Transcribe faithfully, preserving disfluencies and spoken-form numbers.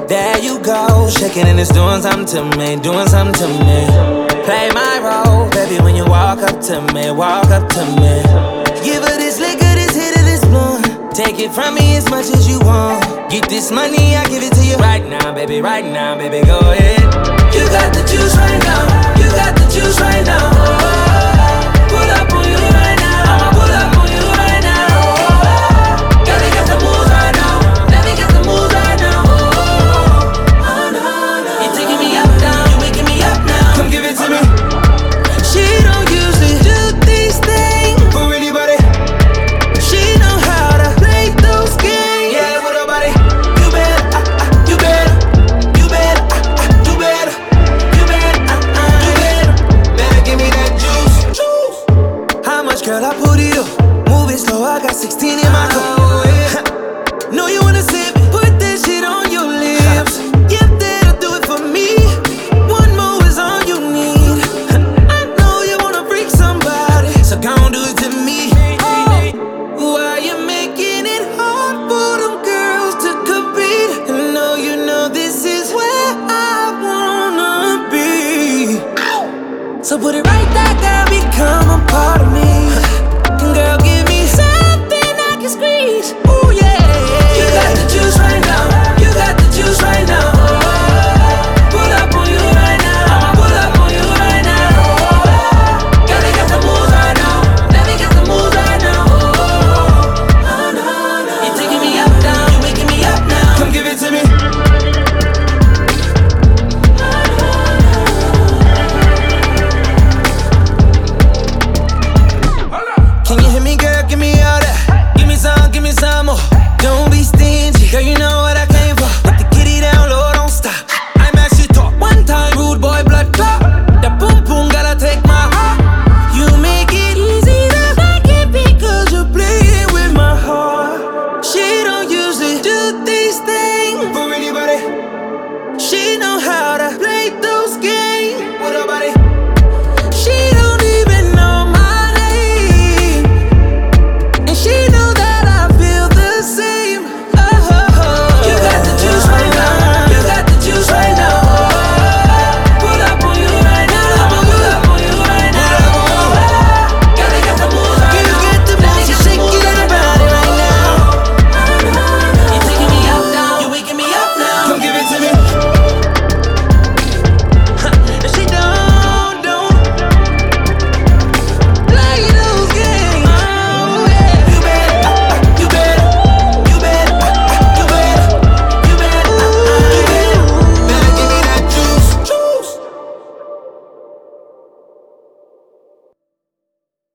There you go, shaking and it's doing something to me, doing something to me. Play my role, baby, when you walk up to me, walk up to me. Give her this liquor, this hit of this blunt. Take it from me as much as you want. Get this money, I give it to you right now, baby, right now, baby, go ahead. You got the juice right now, you got the juice right now.